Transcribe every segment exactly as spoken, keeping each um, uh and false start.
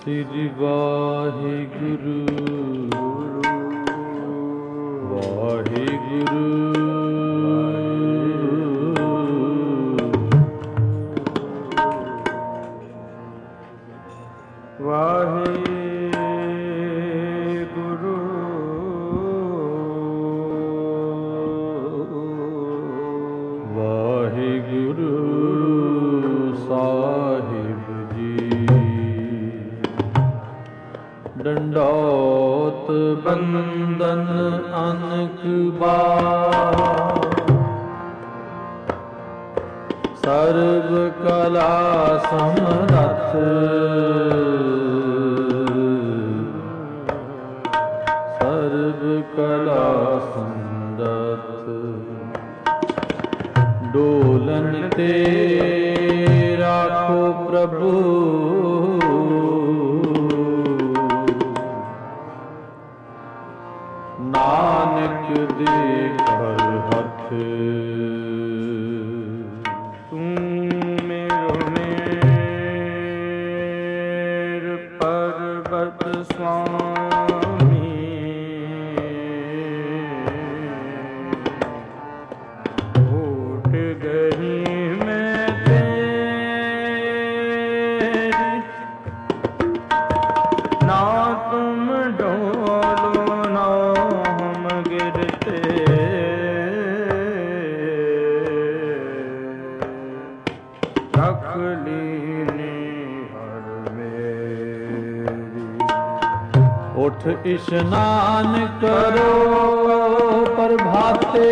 ਸ੍ਰੀ ਵਾਹਿਗੁਰੂ ਵਾਹਿਗੁਰੂ ਵਾਹਿਗੁਰੂ ਵਾਹਿਗੁਰੂ ਸਾਹਿਬ ਜੀ। ਡੰਡੌਤ ਬੰਦਨ ਅਨਕ ਬਾਰ, ਸਰਬ ਕਲਾ ਸਮਰੱਥ, ਸਰਬ ਕਲਾ ਸਮਰੱਥ। ਡੋਲਨ ਤੇ ਰਾਖੋ ਪ੍ਰਭੂ, ਨਾਨਕ ਦੇ ਘਰ ਹੱਥ। ਤੂੰ ਮੇਰੋ ਮੇਰ ਪਰਬਤ ਸੁਆਮੀ, ਓਟ ਗਈ ਮੈਂ ਤੇਰੀ, ਨਾ ਤੁਮ ਡੋਲੋ ਨਾ ਹਮ ਗਿਰਤੇ। ਰੱਖ ਲੀਨੀ ਹਰ ਮੇਰੀ। ਉਠ ਇਸ਼ਨਾਨ ਕਰੋ ਪ੍ਰਭਾਤੇ,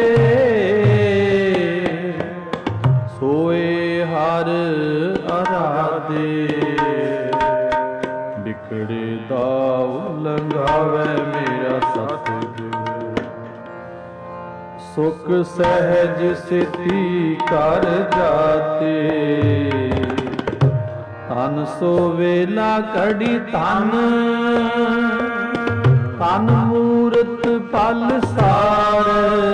ਸੋਏ ਹਰ ਅਰਾਧੇ। ਬਿਖੜੇ ਦਾਉ ਲੰਘਾਵੇ ਮੇਰਾ ਸਤਿਗੁਰ, ਸੁਖ ਸਹਿਜ ਸਿੱਧੀ ਕਰ ਜਾਤੇ। ਧਨ ਸੋ ਵੇਲਾ ਘੜੀ ਧਨ, ਧਨ ਮੂਰਤ ਪਲ ਸਾਰ।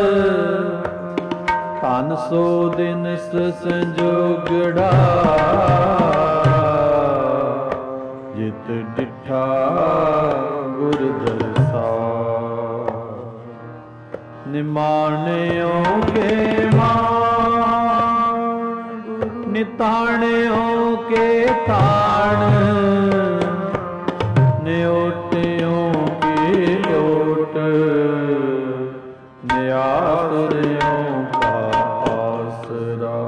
ਧਨ ਸੋ ਦਿਨ ਸੰਜੋਗੜਾ, ਜਿਤ ਡਿਠਾ ਗੁਰ ਦਰਸਾਰ। ਨਿਮਾਣਿਓ ਕੇ ਮਾਣ, ਨਿਤਾਣਿਓ ਕੇ ਤਾਣ। ਨਿਓਟਿਓ ਕੀ ਲੋਟ, ਨਿਆਸਰਿਓ ਕਾ ਆਸਰਾ।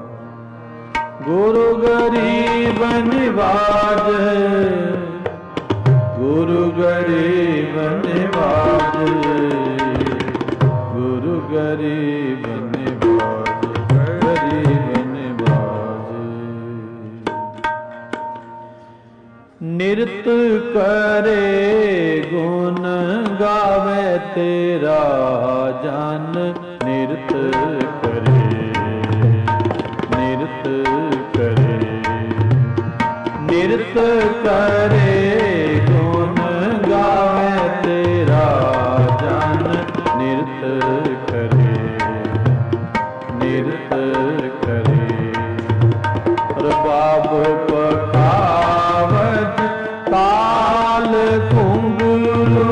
ਗੁਰੂ ਗਰੀਬ ਨਿਵਾਜ, ਗੁਰੂ ਗਰੀਬ ਨਿਵਾਜ, ਗੁਰੂ ਗਰੀਬ ਨਿਵਾਜ, ਗਰੀਬ ਨਿਵਾਜ। ਨਿਰਤ ਕਰੇ ਗੁਣ ਗਾਵੇ ਤੇਰਾ ਜਨ। ਨਿਰਤ ਕਰੇ, ਨਿਰਤ ਕਰੇ, ਨਿਰਤ ਕਰੇ ਗੁਣ ਗਾਵੇ ਤੇਰਾ ਜਨ। ਨਿਰਤ ਕਰੇ, ਨਿਰਤ ਕਰੇ। ਰਬਾਬ ਪਖਾਵਤ ਤਾਲ ਘੁੰਗਰੂ,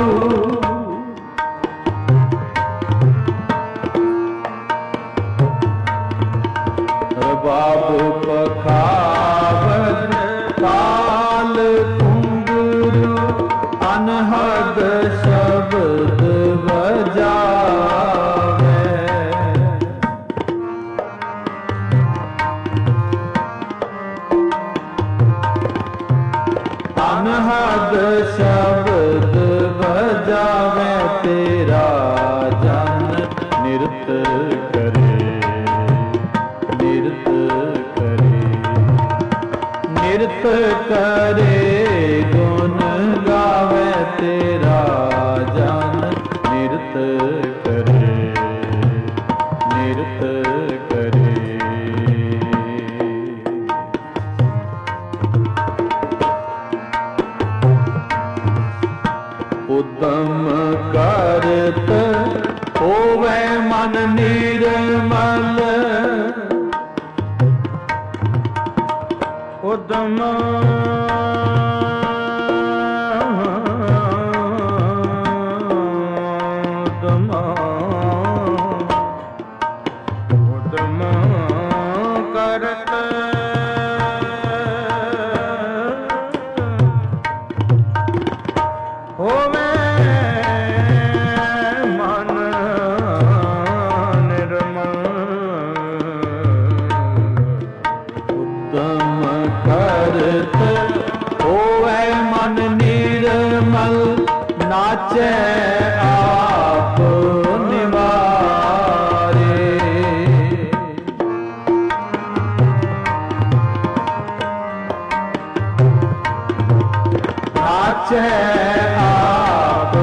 ਰਬਾਬ ਪਖਾਵਤ ਤਾਲ ਘੁੰਗਰੂ। ਅਨਹਦ ਸ਼ਬਦ ਵਜਾਵੇ, ਅਨਹਦ ਸ਼ਬਦ ਵਜਾਵੇ ਤੇਰਾ ਜਨ। ਨਿਰਤ ਕਰੇ, ਨਿਰਤ ਕਰੇ, ਨਿਰਤ ਕਰੇ ਗੁਣ ਗਾਵੇ ਤੇਰਾ ਜਨ। ਨਿਰਤ ਕਰੇ, ਨਿਰਤ ਕਰੇ। ਉਦਮ ਕਰਤ ਹੋਵੇ ਮਨ ਨਿਰਮਲ, ਉਦਮ नाचे आप निवारे, नाचे आप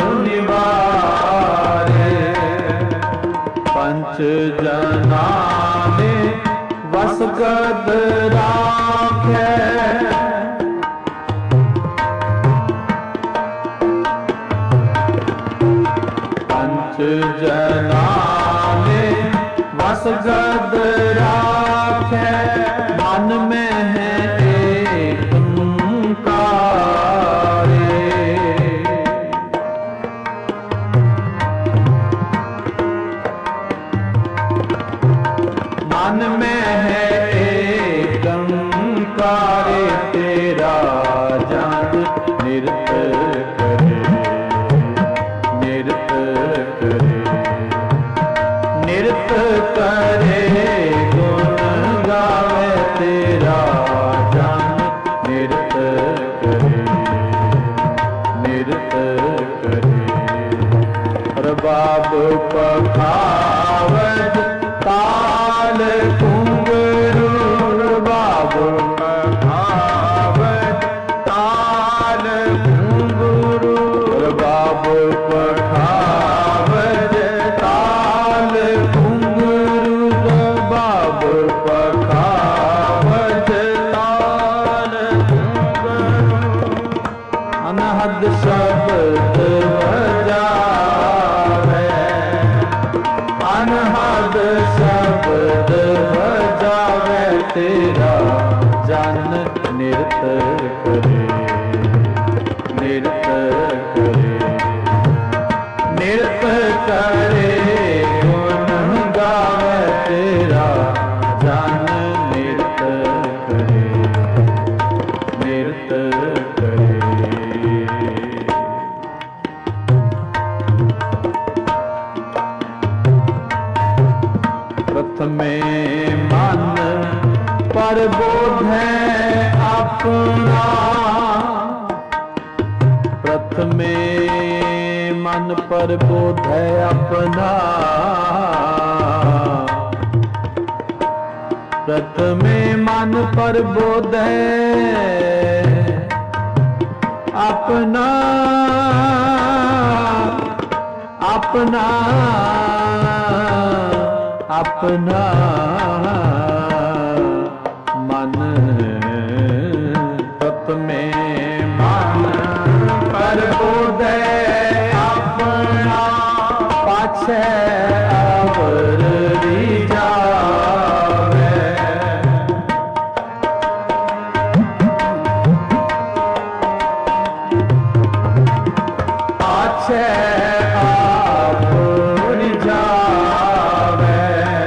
निवारे, पंच जना ने वसगद राखे, पंच जना ने वसगद राखे, मन में है एक ओंकारे, मन में है एक ओंकारे, तेरा जान निरत करे, निरत करे, निरत करे, गुण गावे, तेरा जान निरत करे, निरत करे। रबाब पखावज ताल घुंघरू, रबाब पखावज ताल घुंघरू, रबाब पखावज ताल घुंघरू, रबाब पखावज ताल घुंघरू, अनहद शब्द बजावे, अनहद शब्द बजावे, तेरा जन निरत करे, निरत करे, निरत करे, गुण गावे, तेरा जन निरत करे, निरत करे। प्रथमे मन पर बोधे अपना, प्रथमे मन पर बोधे अपना, प्रथमे मन पर बोधे अपना, अपना अपना मन, प्रथमे मन पर बोधे अपना, पाछे अवरी जावे, पाछे अवरी जावे,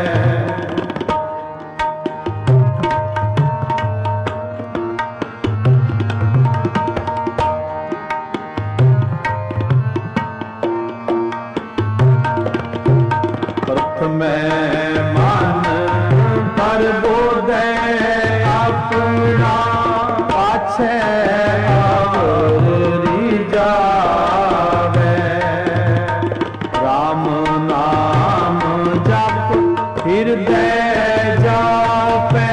प्रथमे मन पर बोधे अपना, पाछे अवरी जावे, राम नाम जप हृदय जापे,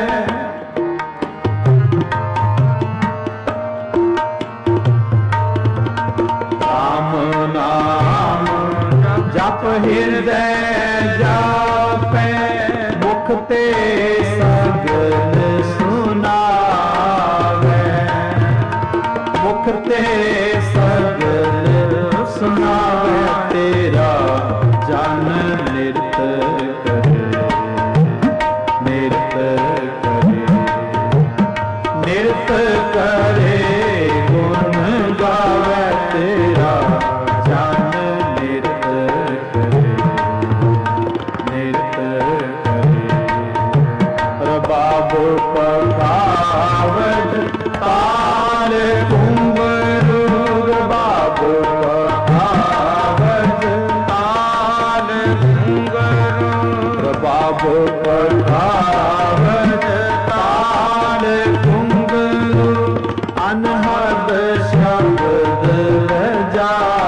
राम नाम जप हृदय जापे, मुख ते सगल सुनावे, मुख ते सगल सुनावे, तेरा जन निरत करे, निरत करे, निरत करे, गुण गावे, तेरा जन निरत करे, निरत करे। रबाब पखावज ताल घुंघरू, रबाब पखावज ताल घुंघरू, रबाब पखावज ताल घुंघरू, अनहद शब्द जा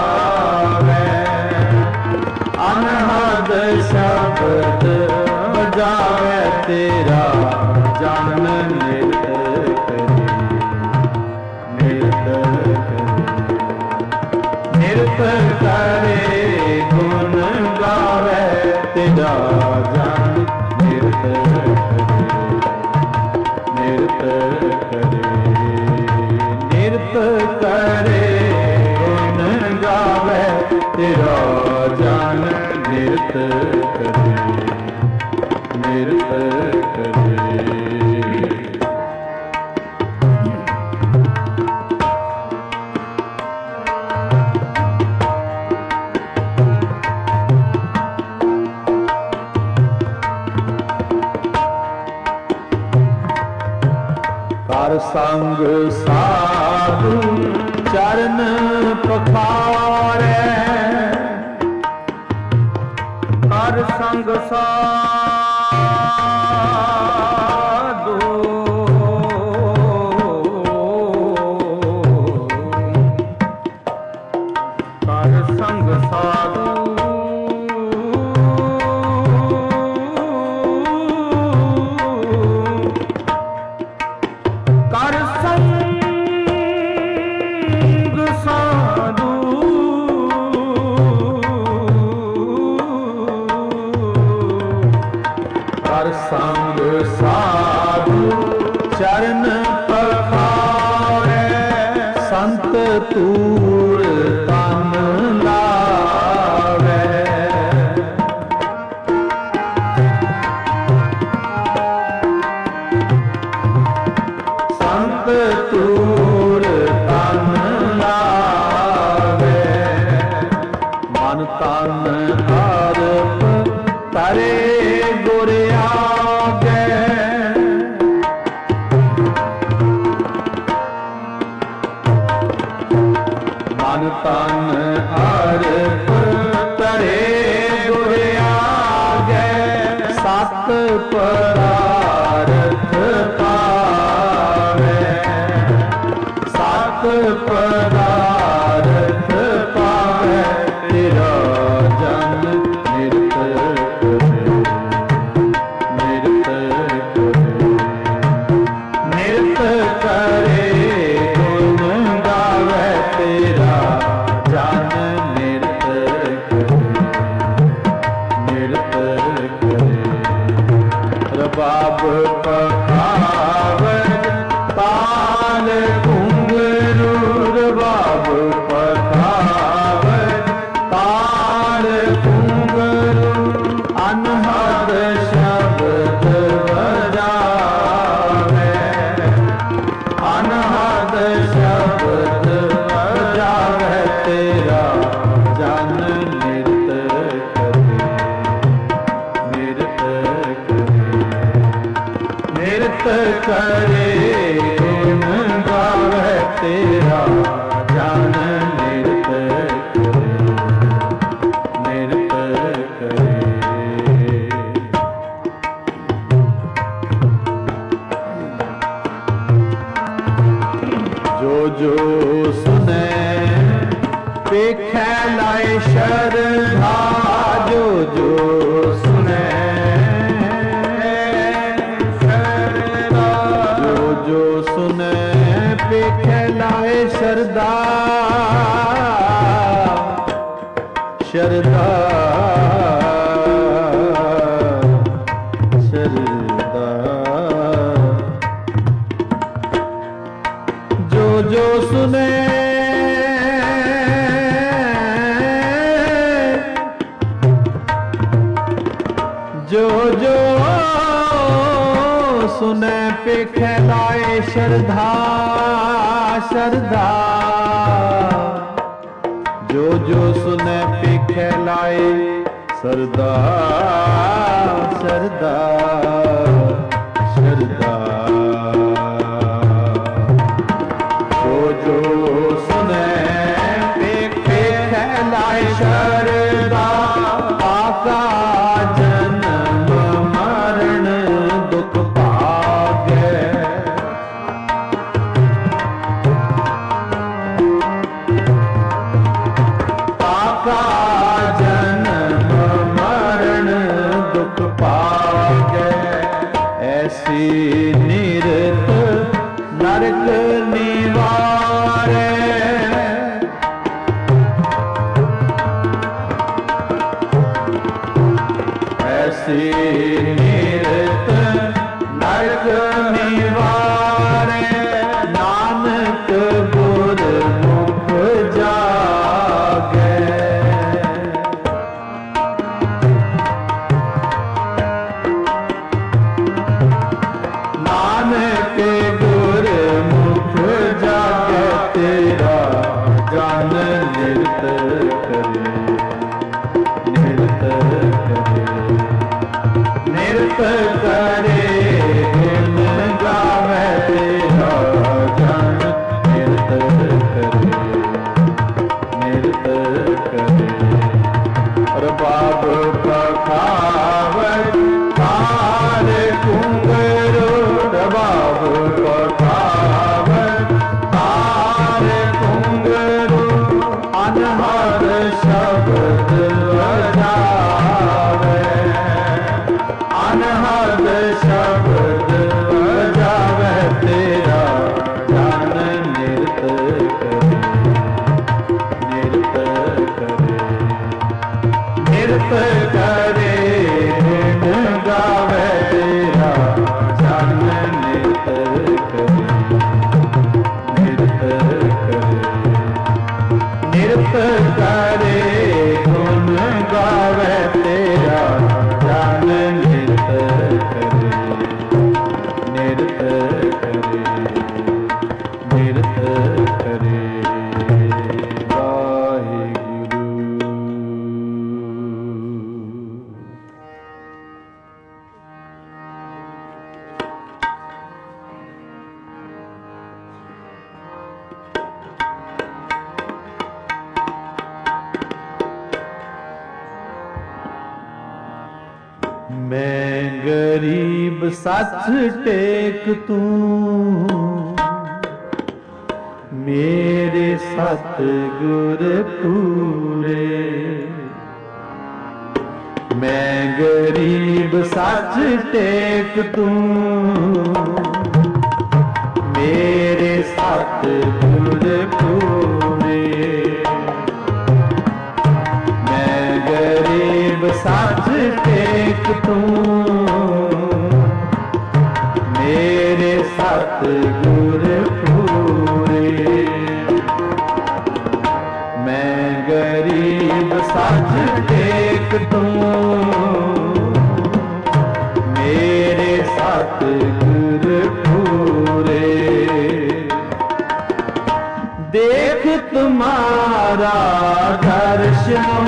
शब्द बजावे तेरा जन नित करे नित करे नित करे गुण गावे तेरा जन नित करे नित करे नित करे गुण गावे तेरा जन नित करे नित करे। कर संग साधु चरण पखारे कर संग साधु कर संग साधु कर संग साधु कर संग साधु चरण पखारे संत तूर तन लावे संत तूर तन लावे मन तन अर्प करे गुर आगे मन तन अर्प करे गुर आगे सत पदार्थ पावे सत पदार्थ पावे तेरा जन नित करे नित करे नित करे गुण गावे तेरा जन नित करे नित करे। रबाब पखावज ताल घुंघरू रबाब पखावज ताल घुंघरू अनहद शब्द बजावे अनहद शब्द बजावे तेरा जन नित करे नित करे नित करे गुण गावे तेरा जन नित करे नित करे। जो जो सुने पेखे लाए शरधा जो जो सुने जो जो सुने पेखे लाए शरदा शरदा शरदा जो जो सुने जो जो सुने पे खैलाए श्रद्धा श्रद्धा जो जो सुने पे खैलाए श्रद्धा श्रद्धा श्रद्धा जो जो सुने पे खैलाए श्रद्धा आका जन्म मरण दुख भाग्य आका जन्म मरण ऐसी निरत नरक निवारे नानक गुर मुख जागे। नानक गुर मुख जागे तेरा जान निरत करे निरत करे निरत करे गुण गावे तेरा जान निरत करे निरत करे। रबाब पखावत तार कुंगरो रबाब पखावत तार कुंगरो अनहद शब्द बजावे अनहद शब्द बजावे तेरा जान निरत करे निरत करे निरत करे गुण गावे तेरा जान निरत करे निरत करे निरत करे गुण गावे तेरा जान निरत करे निरत करे निरत करे। वाहिगुरु। मैं गरीब सच टेक तू मेरे सतगुर पूरे। मैं गरीब सच टेक तू मेरे सतगुर पूरे। मैं गरीब सच टेक तू मेरे सतगुर पूरे। मैं गरीब सच टेक तू मेरे सतगुर पूरे। देख तुम्हारा दर्शन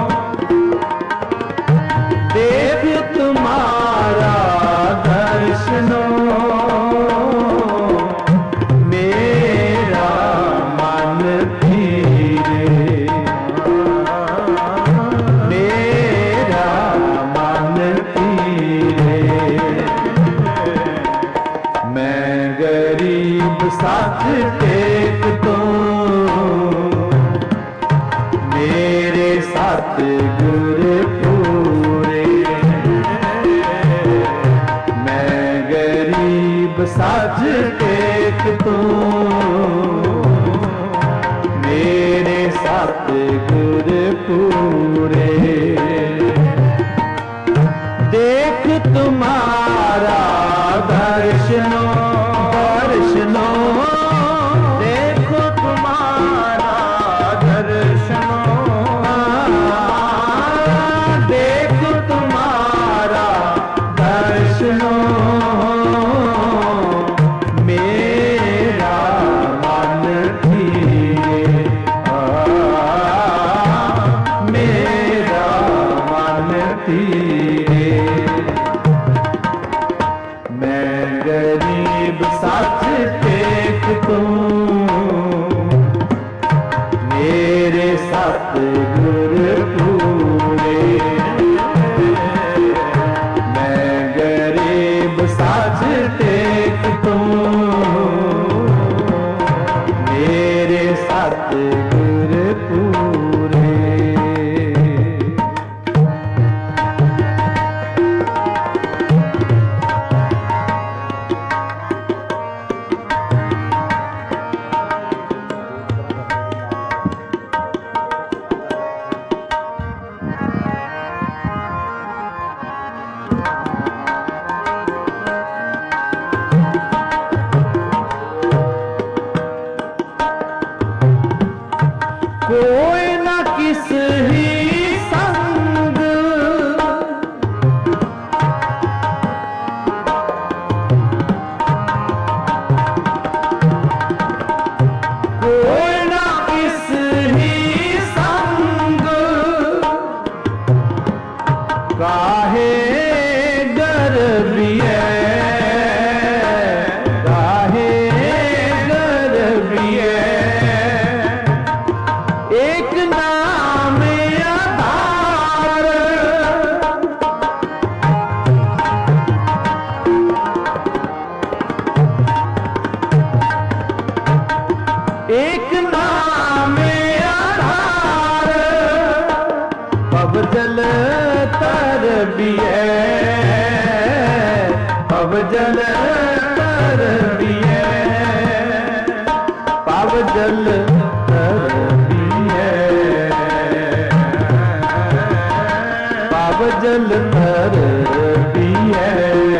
देख तुम्हारा दर्शन मेरा मन धीरे मेरा मन धीरे। मैं गरीब सच टेक तू मेरे सतगुर पूरे। मैं गरीब सच टेक तू मेरे सतगुर पूरे। देख तुम्हारा दर्शनो दर्शनो देखो तुम्हारा दर्शनो देखो तुम्हारा दर्शनो मेरा मन धीरे मेरा मन धीरे। मैं गरीब सच टेक तू मेरे सतगुर पूरे। मैं गरीब सच टेक तू मेरे सतगुर पूरे। काहे गर्बिए काहे गर्बिए एक नाम आधार एक नाम आधार पव जल तर बिए पव जल तर बिए पव जल तर बिए पव जल तर बिए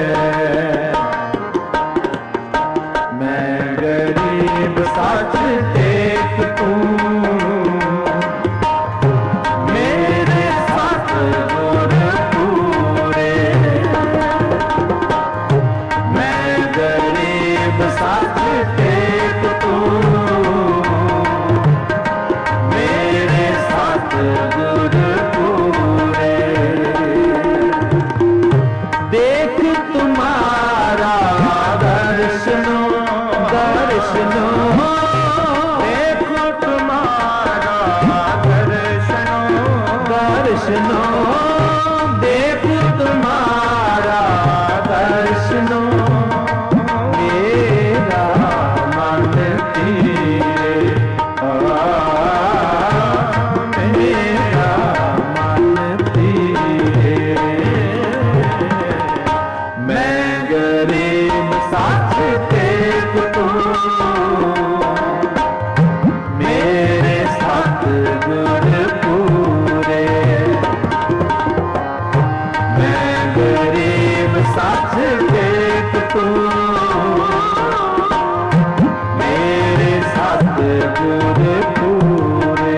मैं गरीब साच टेक तू मेरे साथ गुर पूरे मैं गरीब साच टेक तू मेरे साथ गुर पूरे देख तुम्हारा दर्शनो दर्शनो देखो तुम्हारा दर्शनो दर्शनो देखो तुम्हारा दर्शनो मेरा मन तीरे मेरा मन तीरे मैं गरीब साथ टेक तू मेरे साथ गुर पूरे मैं गरीब साथ टेक तू मेरे साथ गुर पूरे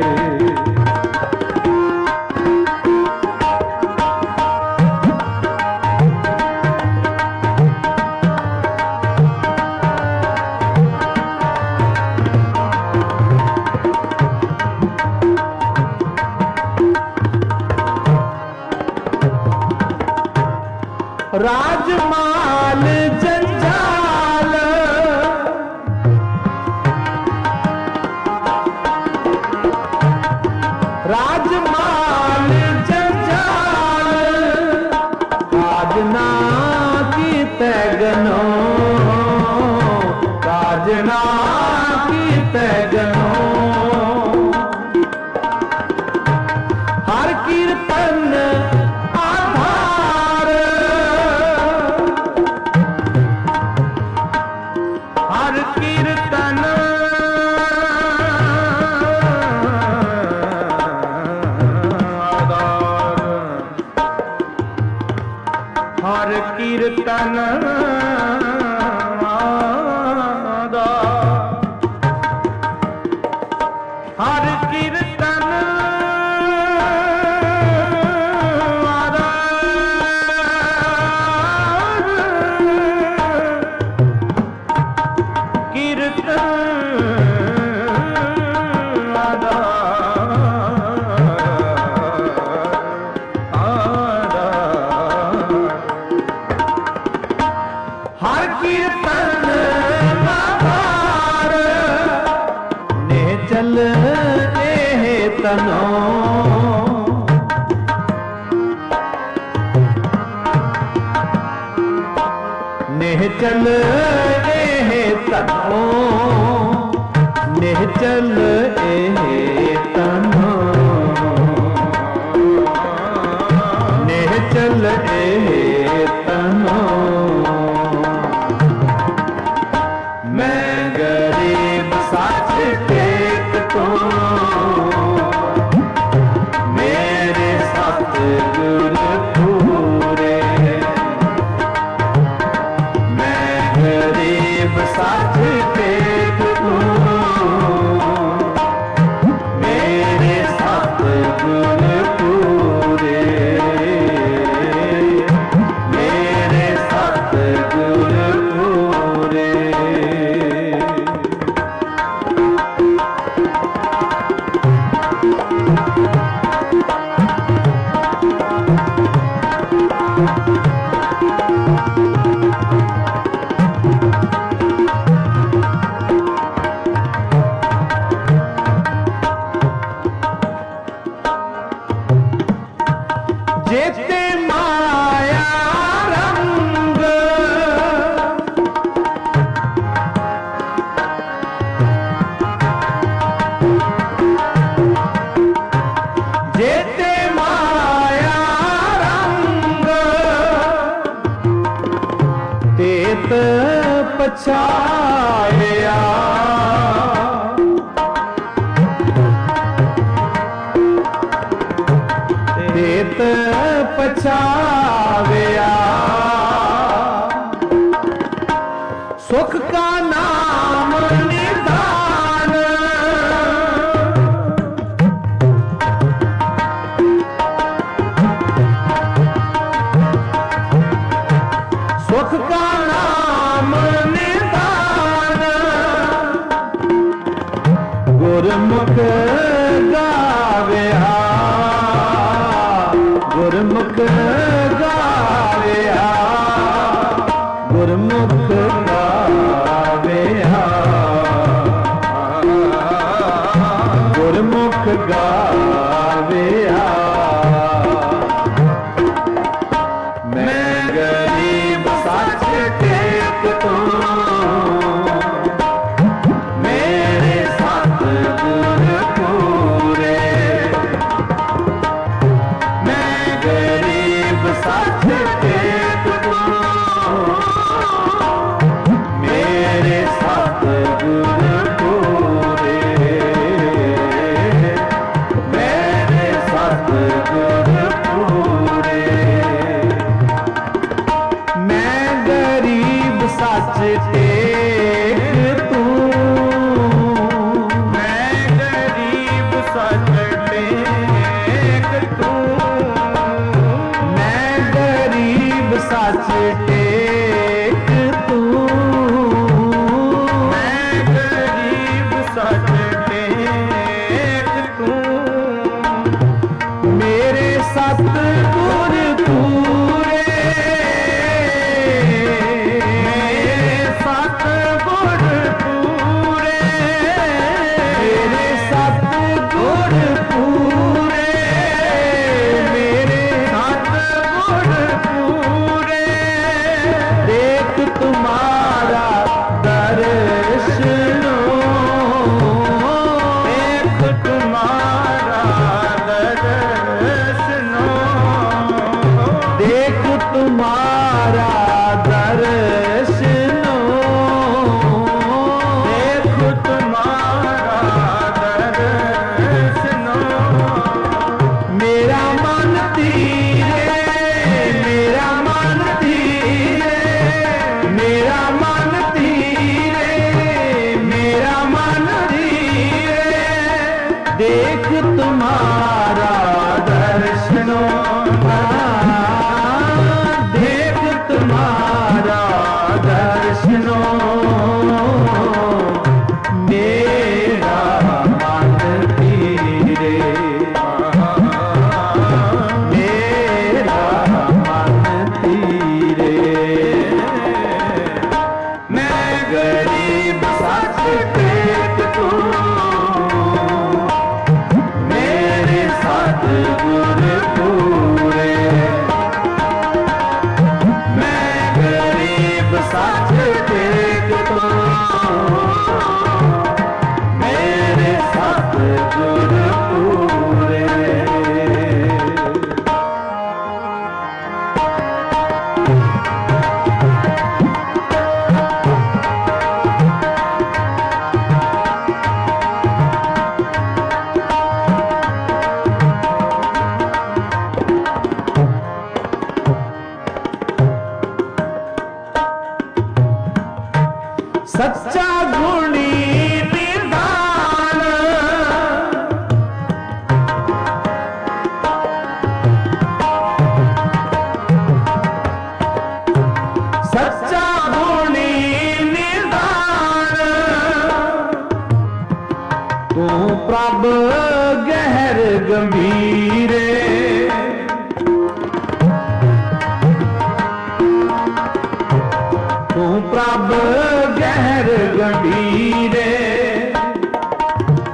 राजमाल जंजाल राजमाल जंजाल काजना की तैगनो काजना की तैगनो हर कीर्तन आधार हर कीर्तन आधार हर कीर्तन आधार हर कीर्तन हर कीर्तन आधार ने चल ए तनो ने चल ए तनो ने चल ए तनो ने चल ए तनो मैं गरीब साथ टेक तू मेरे साथ गुर पूरे मैं गरीब साथ टेक तू मेरे साथ गुर पूरे मेरे साथ गुर पूरे Thank you. जेते माया रंग जेते माया रंग तेत पछाया तेत पछावया सुख का नाम निधान सुख का नाम निधान गुरमुख गावया गुरमुख गावया गुरमुख गावया गुरमुख गावया मैं गरीब सच टेक तू मेरे सतगुर पूरे मैं गरीब सच टेक तू मेरे सतगुर पूरे मेरे सतगुर पूरे मैं गरीब सच टेक तू मैं गरीब सच टेक तू मैं गरीब सच टेक तू मैं गरीब सच टेक तू मेरे सतगुर पूरे मेरे सतगुर पूरे मेरे सतगुर पूरे मेरे सतगुर पूरे देख तुम्हारा दर्शनो देख तुम्हारा दर्शनो देख तुम्हारा दर्शनो देख तुम्हारा दर्शनो मेरा मन तीरे मेरा मन तीरे मेरा मन तीरे मेरा मन तीरे देख तुम्हारा दर्शनो देख तुम्हारा दर्शनो मेरा मन तीरे मेरा मन तीरे मैं गरीब सच टेक तू मेरे सतगुर पूरे मैं गरीब सच टेक तू मेरे सतगुर पूरे सच्चा गुणी निधान सच्चा गुणी निधान तू प्रभ गहर गंभीरे तू प्रभ गहर गंभीरे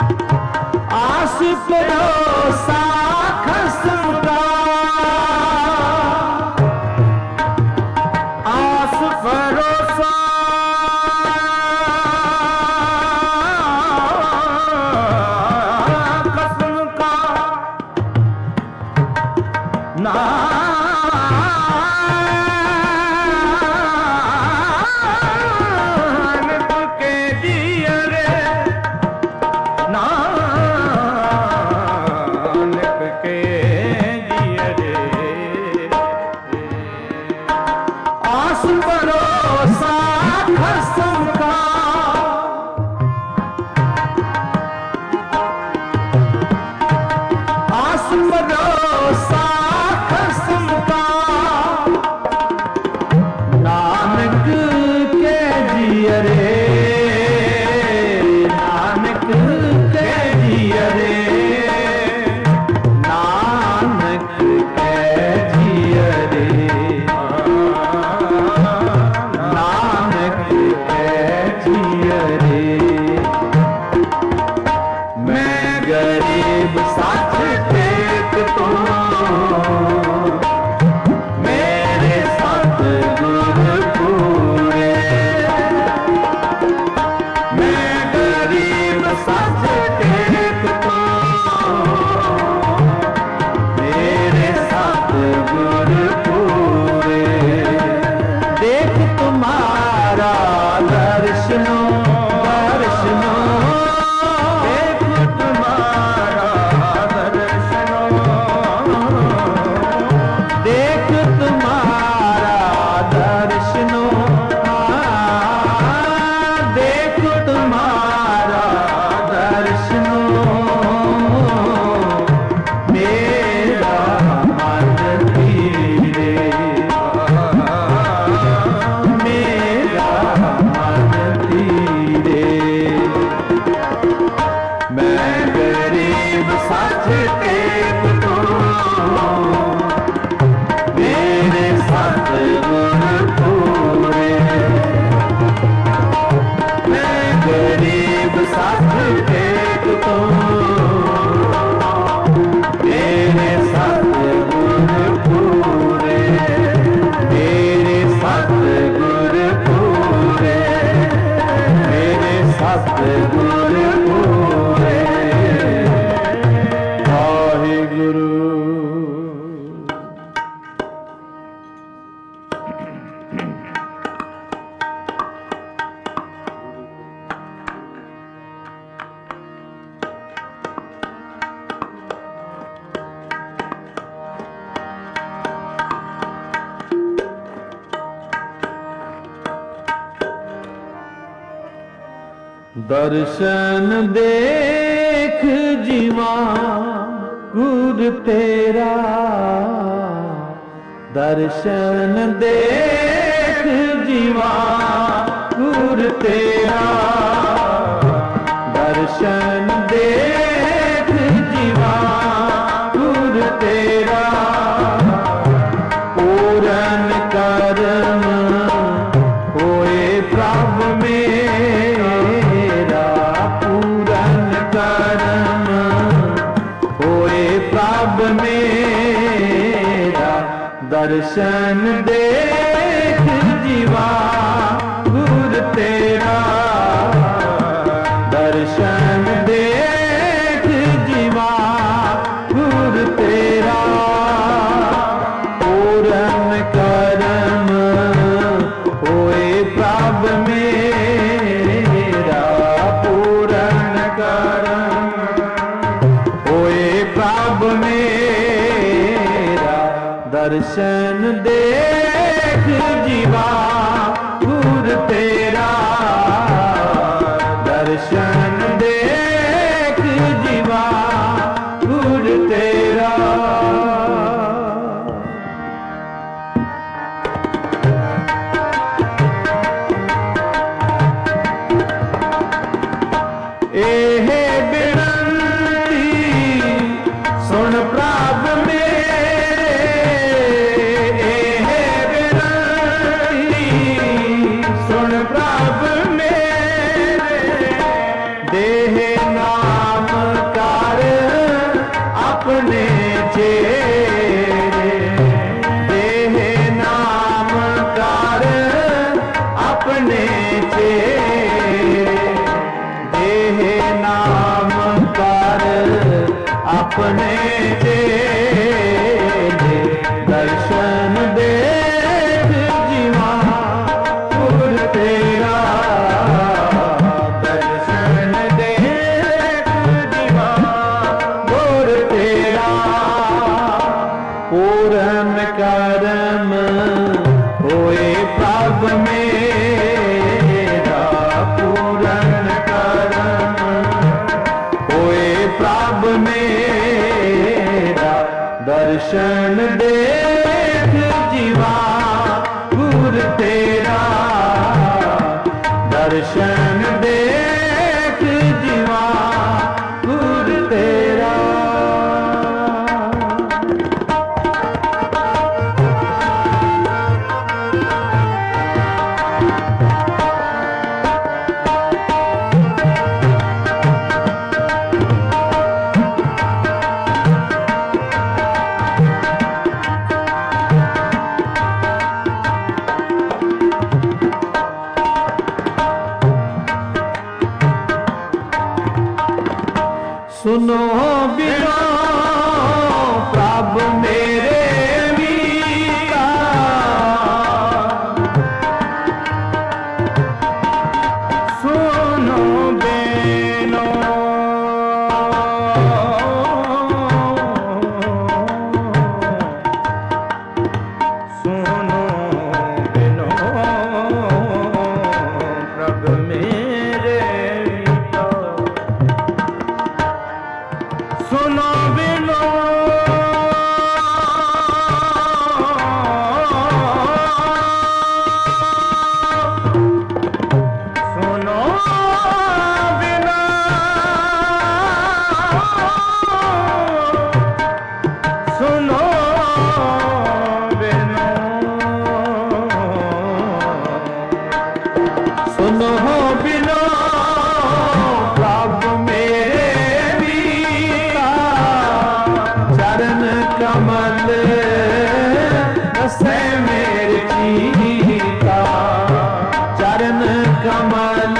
आस भरोसा खसम का नानक के जिया रे, नानक के जिया रे, आस भरोसा खसम का, आस भरोसा खसम का, नानक के जिया रे, नानक के जिया रे, नानक के जिया रे, नानक के जिया रे। मैं गरीब साथ टेक तो मेरे साथ गुरु पूरे, मैं गरीब साथ टेक तो मेरे साथ गुरु पूरे। देख तुम्हारा दर्शनो दर्शनो, देख तुम्हारा दर्शनो, देख तुम्हारा दर्शनो, देख तुम्हारा दर्शनो, मेरा मन धीरे, मेरा मन धीरे। मैं गरीब साथ टेक तो मेरे साथ गुरु पूरे, मैं गरीब साथ टेक तो मेरे साथ गुरु पूरे, मेरे साथ गुरु पूरे, मेरे साथ गुरु पूरे। वाहिगुरु। दर्शन देख जीवा गुर तेरा, दर्शन देख जीवा गुर तेरा, दर्शन देख जीवा गुर तेरा। पूरन कर्म होए प्रभ मेरा, पूरन कर्म होए प्रभ मेरा। दर्शन देख जीवा गुर तेरा, दर्शन देख जीवा गुर तेरा। पूरन कर्म होए प्रभ मेरा, पूरन कर्म होए प्रभ मेरा। दर्शन देख जीवा गुर तेरा, दर्शन देख जीवा गुर तेरा। एहे बिनती सुन प्रभ मेरे, एहे बिनती सुन प्रभ मेरे। देह नाम कर अपने चेरे, देह नाम कर अपने चेरे। देह नाम कर अपने चेरे, पूरन करम होए प्रभ मेरा, पूरन करम होए प्रभ मेरा, दर्शन देख जीवा गुर तेरा, दर्शन देख जीवा गुर तेरा। सुनो बिनो प्रभ मेरे मीता, सुनो बिनो सुनो बिनो प्रभ मेरे मीता, सुनो बिनो सुनो बिनो सुनो बिनो सुनो बिनो प्रभ मेरे मीता, चरण कमल बसे मेरे चीता, चरण कमल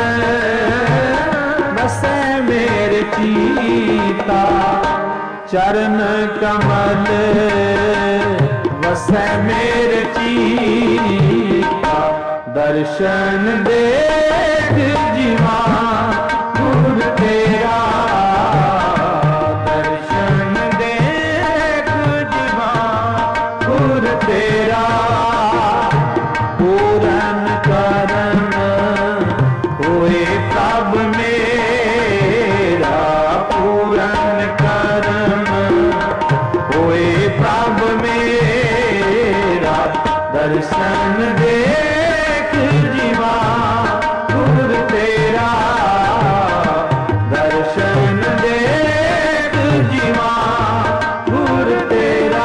बसे मेरे चीता, चरण कमल बसे मेरे चीता, दर्शन देख जीवा गुर तेरा, दर्शन देख जीवा गुर तेरा, पूरन करम होए प्रभ मेरा, पूरन करम होए प्रभ मेरा, दर्शन देख जीवा गुर तेरा, दर्शन देख जीवा गुर तेरा।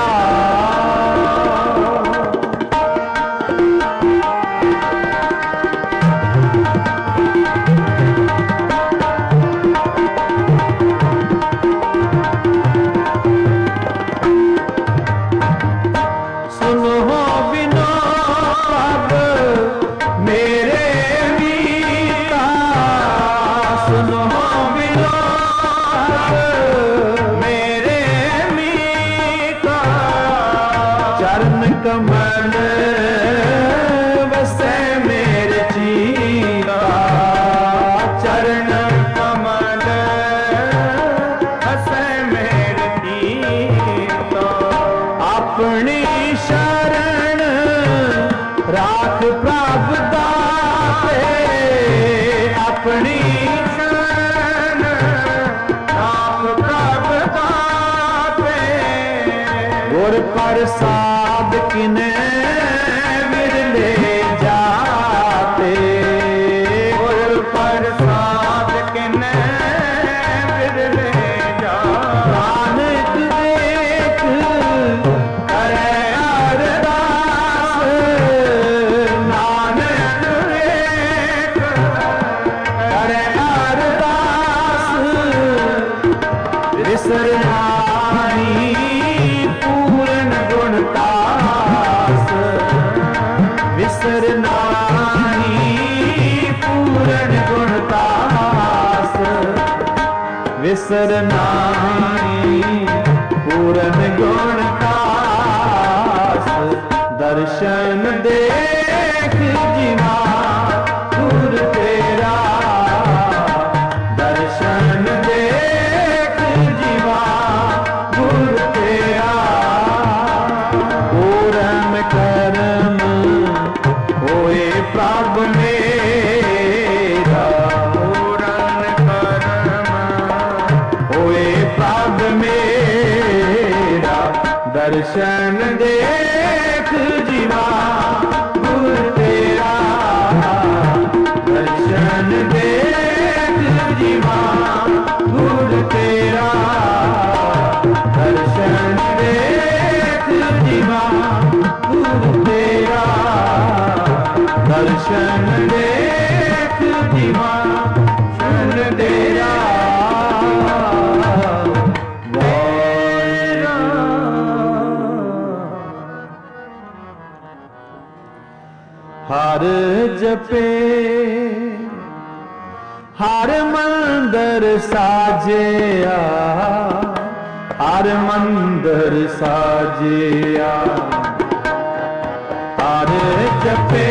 सुनो बिनो प्रभ मेरे मीता, सुनो बिनो प्रभ मेरे मीता, चरण कमल बसे मेरे चीता, चरण कमल बसे मेरे चीता, अपनी शरण राख प्रभ दाते, अपनी शरण राख प्रभ दाते, गुर प्रसाद किने विरले जाते, गुर प्रसाद किने विरले जाते, नानक देख करे अरदास, नानक देख करे अरदास, विसर नाहीं पूरन गुणतास, विसर नाहीं पूरन गुणतास, विसर नाहीं पूरन गुणतास, दर्शन देख जीवा गुर तेरा, दर्शन देख जीवा गुर तेरा। ओ दर्शन देख जीवा सुन डेरा मेरा। हर जपे हर मंदिर साजिया हर मंदिर साजिया हर जपे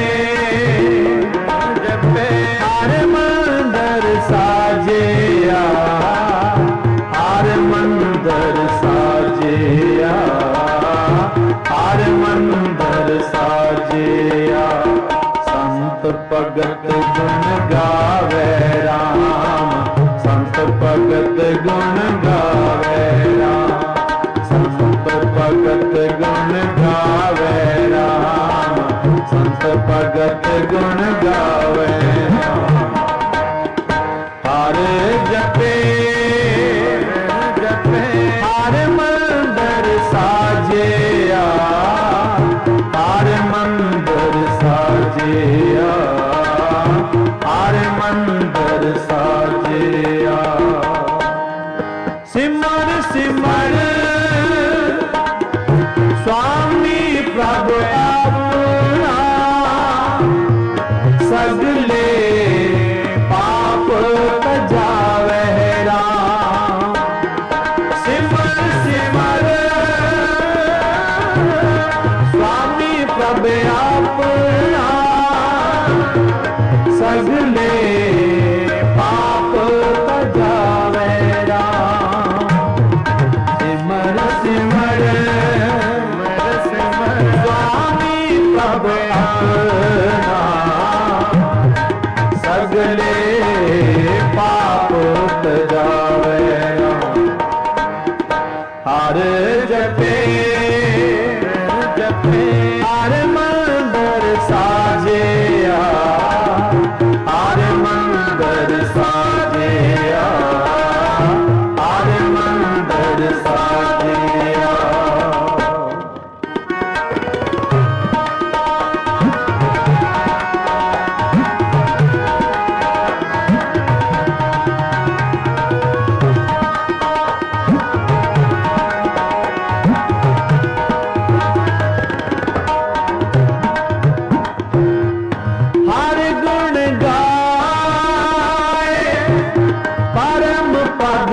जपे हर मंदिर साजिया हर मंदिर साजिया हर मंदिर साजिया। संत भगत गुण गावे राम संत भगत गुण गावे राम संत भगत गुण गावे राम संत भगत गुण गावे राम। हर जपे जपे हर मंदिर साजिया हर मंदिर साजिया हर मंदिर साजिया। सिमर सिमर स्वामी प्रभु अपना सगले पाप तजावे राम। सिमर सिमर स्वामी प्रभु अपना सगले पाप तजावे राम। सिमर सिमर स्वामी प्रभु अपना सगले पाप तजावे राम। हर जपे जपे हर मंदिर साजिया हर मंदिर साजिया हर मंदिर साजिया। हर गुण गाए परम पद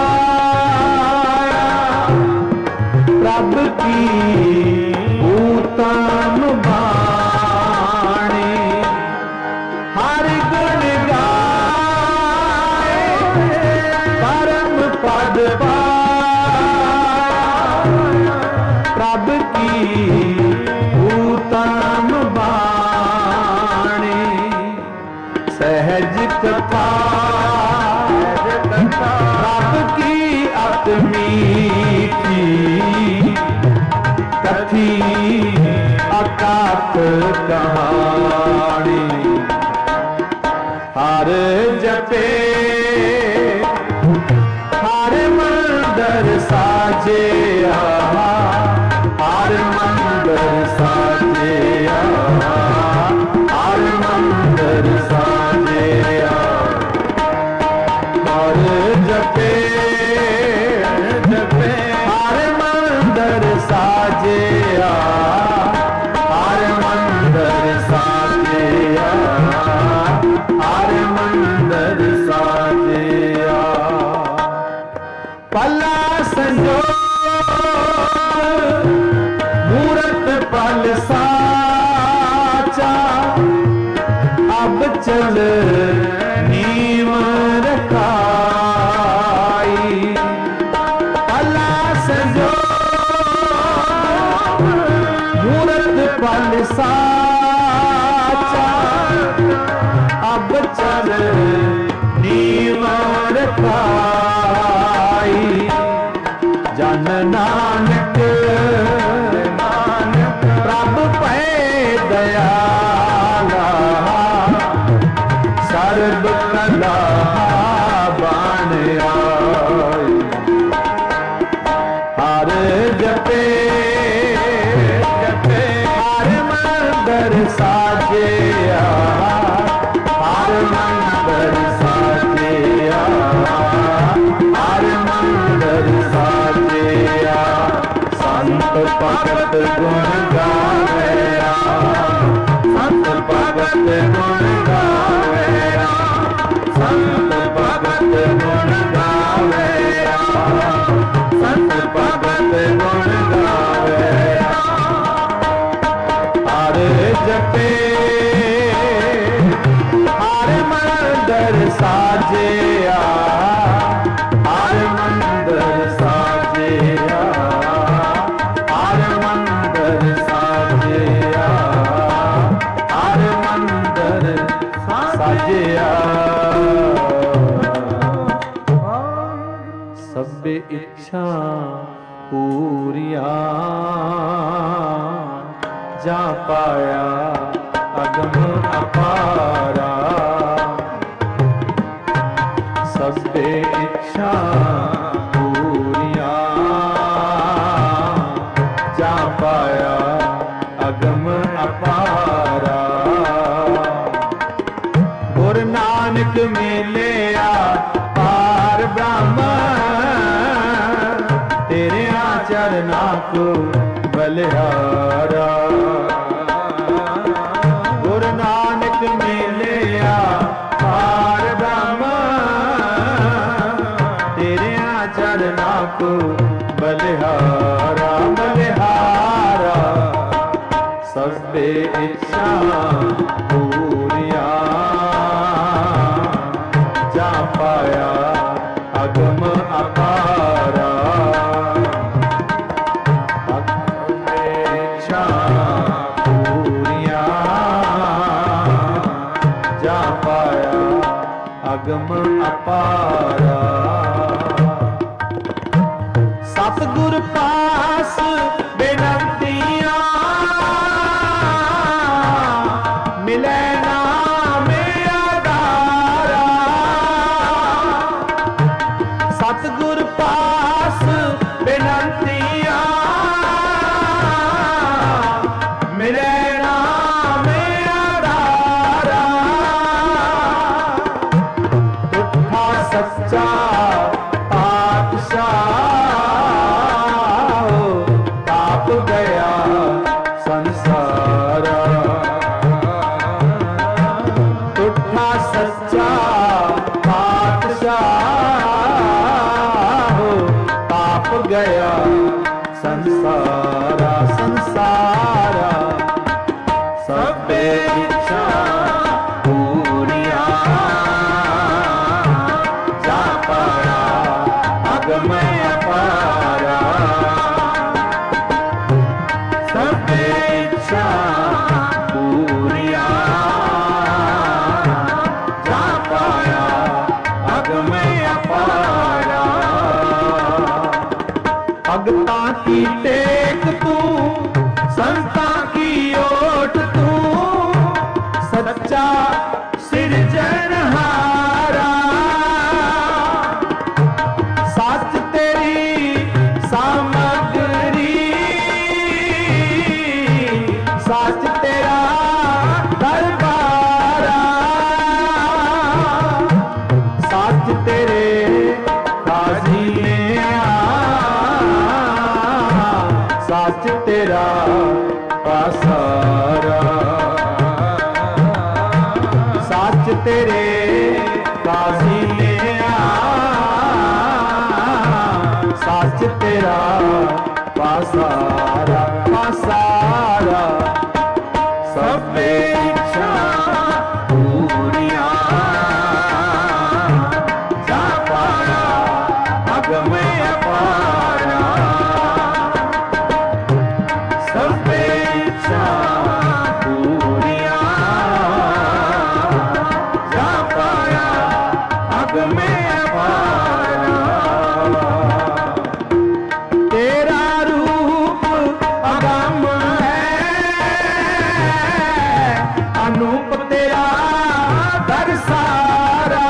पाया प्रभु की उत्तम वाणी। हर गुण गाए परम पद पाया प्रभु की उत्तम वाणी। सहज कथा प्रभु की अति मीठी कथी अकात कहानी। हर जपे हर मंदिर साजिया हर मंदिर साजिया हर मंदिर साजिया। हर जपे जपे हर मंदिर साजिया हर मंदिर साजिया हर मंदिर साजिया। पला संजो मूरत पल साचा अब चल नीम रखाई। पला संजो मूरत पल साचा अब चल नीम रखाई। जन नानक नानक प्रभु पै दयाला सर्ब कला बाण आई। हर जपे जपे हर मंद भगत गुण गावे संत भगत गुण गावे संत भगत गुण गावे संत भगत गुण गावे हरे जपे हर मंदिर साजिया हर मंदिर साजिया हर मंदिर साजिया हर मंदिर साजिया सब इच्छा पूरिया जा पाया अगम अपारा सब इच्छा पूरिया जा पाया अगम अपारा गुरु नानक मिलिया पार ब्रह्म तेरे चरना को बलिहारा गुरु नानक मिलिया पार ब्रह्म तेरे चरना को बलिहारा बलिहारा सब इच्छा पूरिया जा पाया अगम अपारा इच्छा पूरिया जा पाया अगम अपारा सतगुर पास बेनतियां मिले नाम आधारा सतगुर पास बेनतियां मिले नाम आधारा तुठा सच्चा पातशाह ताप गया संसारा तुठा सच्चा पातशाह ताप गया संसारा संसारा सब इच्छा पूरिया जा पाया अगम अपारा सब इच्छा पूरिया जा पाया अगम अपारा भगता की टेक तू संता की ओट तू सच्चा सिरजनहारा सच तेरी सामग्री सच तेरा दरबारा सच तेरे काजी ने सच तेरा पासारा सच तेरे काजी ने सच तेरा पासारा पासारा सब इच्छा पूरिया जा पाया अगम अपारा सब इच्छा पूरिया जा पाया अगम अपारा तेरा रूप अगम है अनूप तेरा दरसारा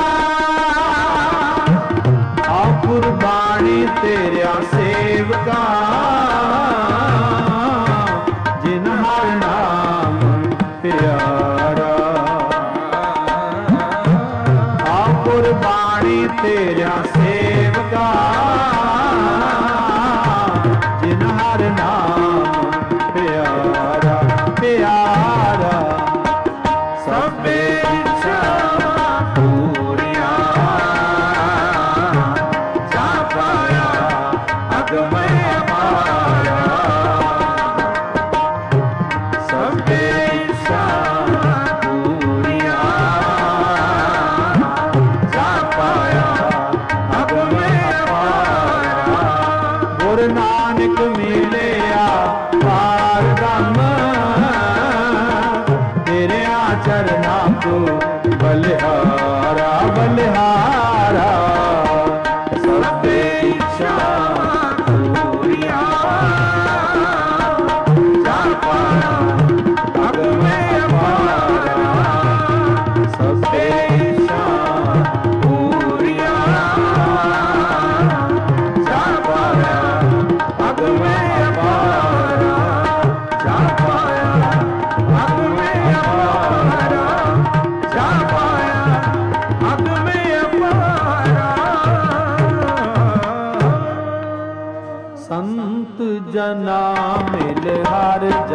आ कुर्बानी तेरा सेवका जिन हर नाम प्यारा आ कुर्बानी तेरा सेवका जिन हर नाम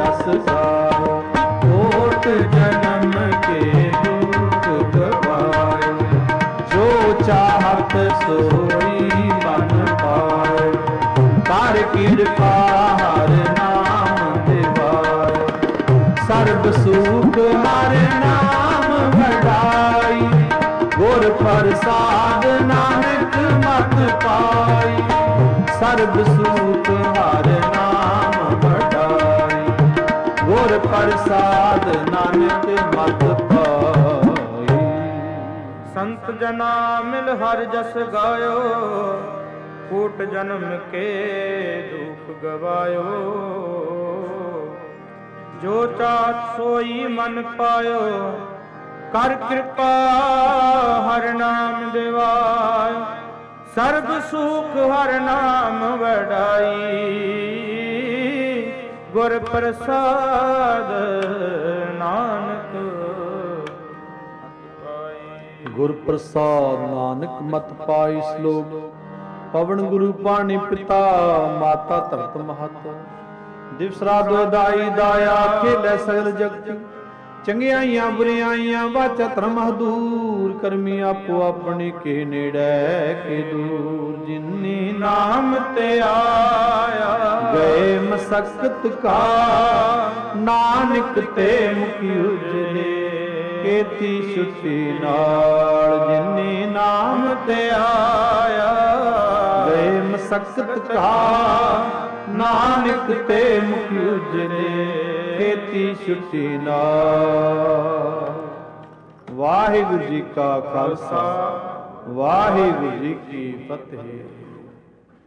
जस गायो, कोट जन्म के दुख गवायो, जो चाहत सोई बन पायो, कर कृपा हर नाम दिवायो, सर्ब सुख हर नाम वडाई, गुर प्रसाद नानक मत पाई, सर्ब सुख हर नाम वडाई, गुर प्रसाद नानक मत पाई। संत जना मिल हर जस गायो, कूट जन्म के दुख गवायो, जो चाहत सोई मन पायो, कर कृपा हर नाम दिवाय, सर्ब सुख हर नाम वडाई, गुर प्रसाद नानक गुर प्रसाद नानक मत पाई। श्लोक पवन गुरु पाणी पिता माता धरत महत, दिवस रात दाई दाया खेलै सगल जगत, चंगियाइयां बुरियाइयां वाचा धर्म दूर, करमी आपो अपने के नेड़े के दूर, जिन्नी नाम ते आया गए मसकत का, नानक ते मुखी उजले केती छुट्टी नाल, जिन्नी नाम ते आया गए मसकत का, नानक ते मुखी उजले केती छुट्टी नाल। वाहिगुरु जी का खालसा, वाहिगुरु जी की फतेह।